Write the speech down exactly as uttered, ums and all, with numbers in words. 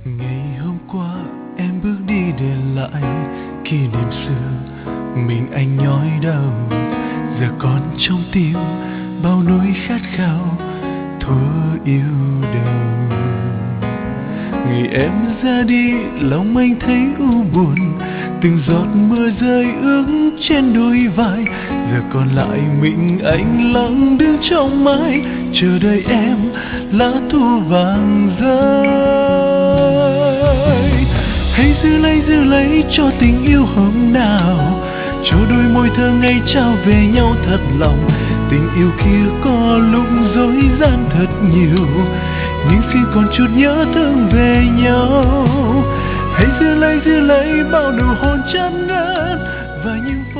Ngày hôm qua em bước đi để lại kỷ niệm xưa, mình anh nhói đau. Giờ còn trong tim bao nỗi khát khao thuở yêu đầu. Ngày em ra đi lòng anh thấy u buồn, từng giọt mưa rơi ướt trên đôi vai. Giờ còn lại mình anh lặng đứng trong mái, chờ đợi em lá thu vàng rơi. Hãy giữ lấy giữ lấy cho tình yêu hôm nào, cho đôi môi thơ ngây trao về nhau thật lòng. Tình yêu kia có lúc dối gian thật nhiều, nhưng xin còn chút nhớ thương về nhau. Hãy giữ lấy giữ lấy bao nụ hôn chân ngát và những